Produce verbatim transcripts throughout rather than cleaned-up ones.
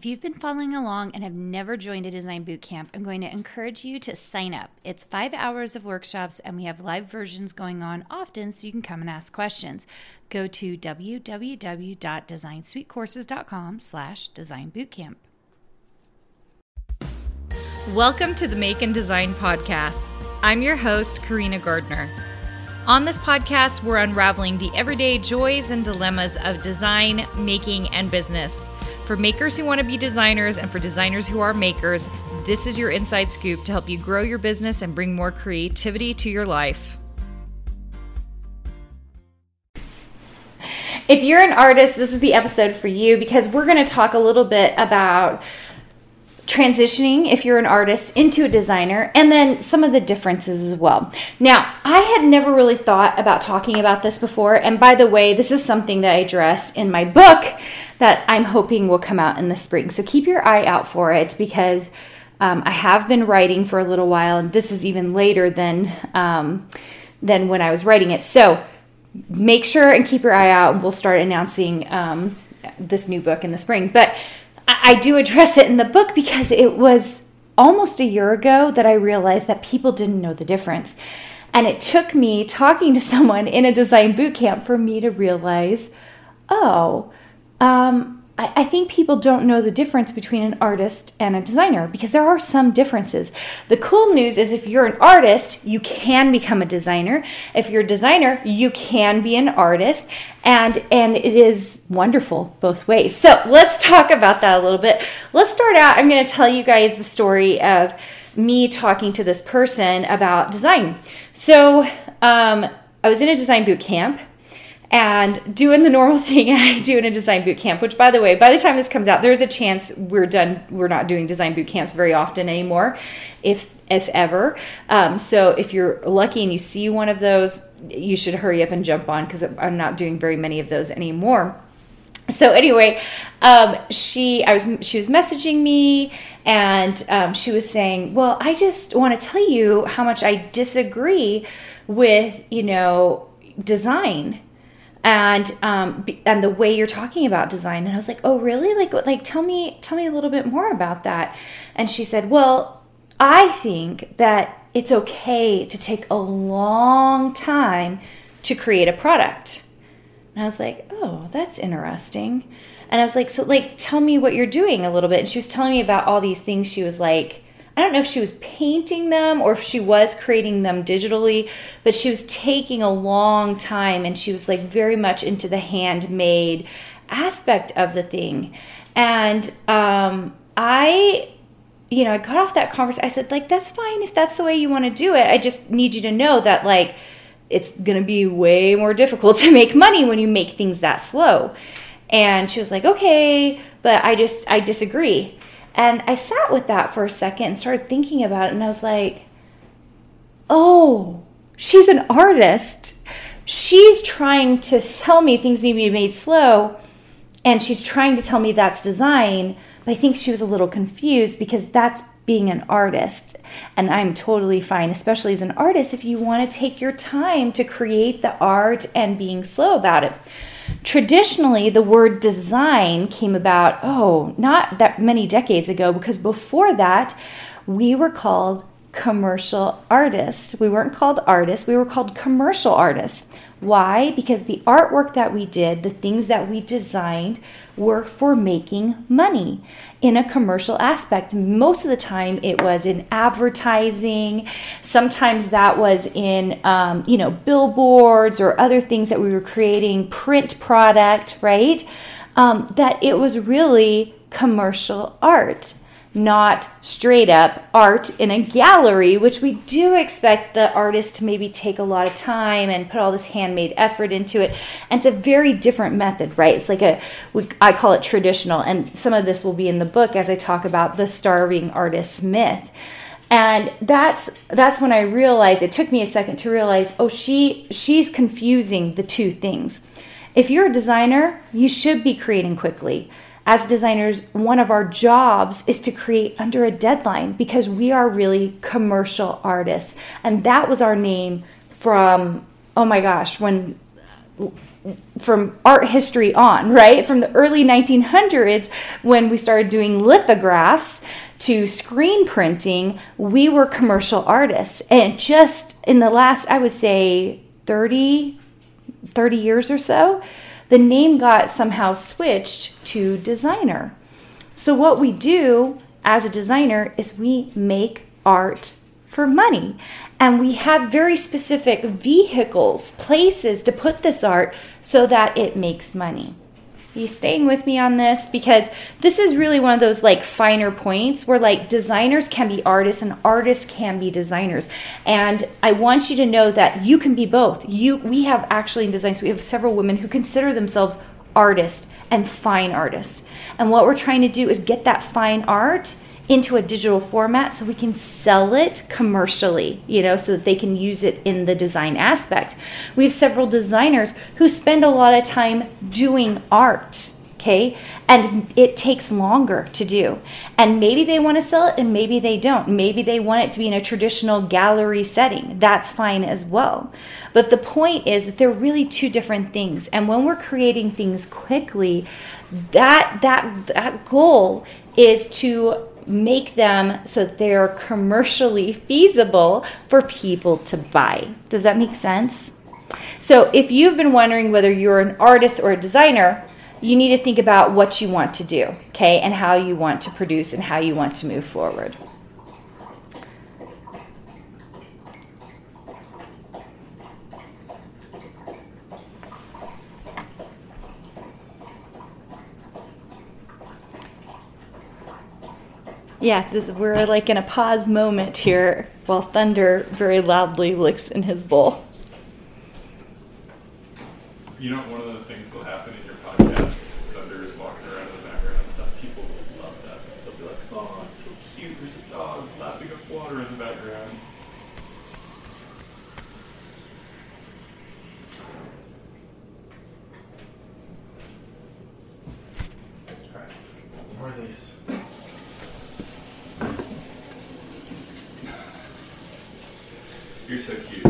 If you've been following along and have never joined a design boot camp, I'm going to encourage you to sign up. It's five hours of workshops, and we have live versions going on often, so you can come and ask questions. Go to www.designsweetcourses.com slash design bootcamp. Welcome to the Make and Design Podcast. I'm your host, Karina Gardner. On this podcast, we're unraveling the everyday joys and dilemmas of design, making, and business. For makers who want to be designers and for designers who are makers, this is your inside scoop to help you grow your business and bring more creativity to your life. If you're an artist, this is the episode for you because we're going to talk a little bit about transitioning, if you're an artist, into a designer, and then some of the differences as well. Now, I had never really thought about talking about this before, and by the way, this is something that I address in my book that I'm hoping will come out in the spring. So keep your eye out for it because um, I have been writing for a little while, and this is even later than um, than when I was writing it. So make sure and keep your eye out, and we'll start announcing um, this new book in the spring. But I do address it in the book because it was almost a year ago that I realized that people didn't know the difference. And it took me talking to someone in a design boot camp for me to realize, oh, um, I, I think people don't know the difference between an artist and a designer because there are some differences. The cool news is if you're an artist, you can become a designer. If you're a designer, you can be an artist. And and it is wonderful both ways. So let's talk about that a little bit. Let's start out. I'm going to tell you guys the story of me talking to this person about design. So um, I was in a design boot camp and doing the normal thing I do in a design boot camp, which, by the way, by the time this comes out, there's a chance we're done. We're not doing design boot camps very often anymore, if if ever. Um, so if you're lucky and you see one of those, you should hurry up and jump on because I'm not doing very many of those anymore. So anyway, um, she I was she was messaging me and um, she was saying, well, I just want to tell you how much I disagree with, you know, design. And um and the way you're talking about design. And I was like, oh, really? Like, like tell me, tell me a little bit more about that. And she said, well, I think that it's okay to take a long time to create a product. And I was like, oh, that's interesting. And I was like, so like, tell me what you're doing a little bit. And she was telling me about all these things. She was like, I don't know if she was painting them or if she was creating them digitally, but she was taking a long time and she was like very much into the handmade aspect of the thing. And um, I, you know, I got off that conversation. I said, like, that's fine if that's the way you want to do it. I just need you to know that, like, it's going to be way more difficult to make money when you make things that slow. And she was like, okay, but I just, I disagree. And I sat with that for a second and started thinking about it. And I was like, oh, she's an artist. She's trying to tell me things need to be made slow. And she's trying to tell me that's design. But I think she was a little confused because that's being an artist. And I'm totally fine, especially as an artist, if you want to take your time to create the art and being slow about it. Traditionally, the word design came about, oh, not that many decades ago, because before that, we were called commercial artists. We weren't called artists, we were called commercial artists. Why? Because the artwork that we did, the things that we designed, were for making money in a commercial aspect. Most of the time it was in advertising. Sometimes that was in, um, you know, billboards or other things that we were creating, print product, right? Um, that it was really commercial art, not straight up art in a gallery, which we do expect the artist to maybe take a lot of time and put all this handmade effort into it. And it's a very different method, right? It's like a, we, I call it traditional. And some of this will be in the book as I talk about the starving artist myth. And that's that's when I realized, it took me a second to realize, oh, she she's confusing the two things. If you're a designer, you should be creating quickly. As designers, one of our jobs is to create under a deadline because we are really commercial artists. And that was our name from, oh my gosh, when from art history on, right? From the early nineteen hundreds, when we started doing lithographs, to screen printing, we were commercial artists. And just in the last, I would say, thirty, thirty years or so, the name got somehow switched to designer. So what we do as a designer is we make art for money. And we have very specific vehicles, places to put this art so that it makes money. Are you staying with me on this? Because this is really one of those like finer points where like designers can be artists and artists can be designers. And I want you to know that you can be both. You, we have actually in design, so we have several women who consider themselves artists and fine artists. And what we're trying to do is get that fine art into a digital format so we can sell it commercially, you know, so that they can use it in the design aspect. We have several designers who spend a lot of time doing art, okay? And it takes longer to do. And maybe they want to sell it and maybe they don't. Maybe they want it to be in a traditional gallery setting. That's fine as well. But the point is that they're really two different things. And when we're creating things quickly, that that that goal is to make them so they're commercially feasible for people to buy. Does that make sense? So if you've been wondering whether you're an artist or a designer, you need to think about what you want to do, okay, and how you want to produce and how you want to move forward. Yeah, this, we're like in a pause moment here while Thunder very loudly licks in his bowl. You know, one of the things will happen in your podcast, Thunder is walking around in the background and stuff, people will love that. They'll be like, oh, it's so cute, there's a dog lapping up water in the background. Alright, more of these. You're so cute.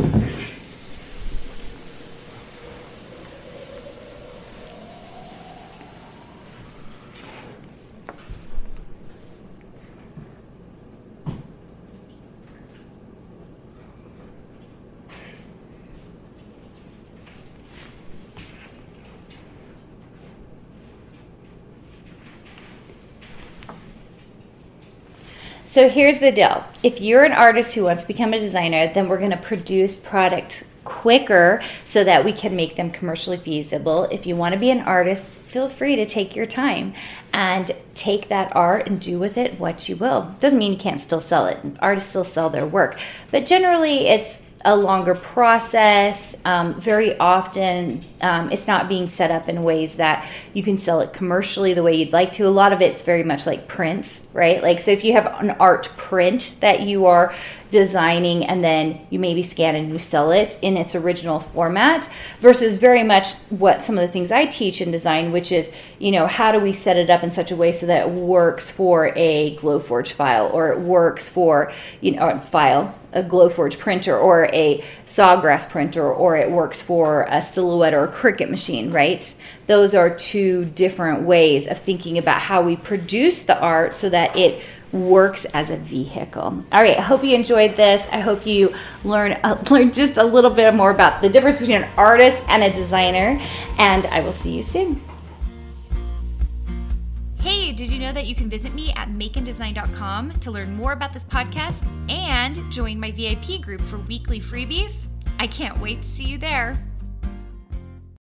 So here's the deal. If you're an artist who wants to become a designer, then we're going to produce product quicker so that we can make them commercially feasible. If you want to be an artist, feel free to take your time and take that art and do with it what you will. Doesn't mean you can't still sell it. Artists still sell their work. But generally, it's a longer process. Um, very often, um, it's not being set up in ways that you can sell it commercially the way you'd like to. A lot of it's very much like prints, right? Like, so if you have an art print that you are designing and then you maybe scan and you sell it in its original format versus very much what some of the things I teach in design, which is, you know, how do we set it up in such a way so that it works for a Glowforge file, or it works for, you know, a file, a Glowforge printer, or a Sawgrass printer, or it works for a Silhouette or a Cricut machine, right? Those are two different ways of thinking about how we produce the art so that it works as a vehicle. All right, I hope you enjoyed this. I hope you learn uh, learn just a little bit more about the difference between an artist and a designer, and I will see you soon. Hey, did you know that you can visit me at make and design dot com to learn more about this podcast and join my V I P group for weekly freebies? I can't wait to see you there.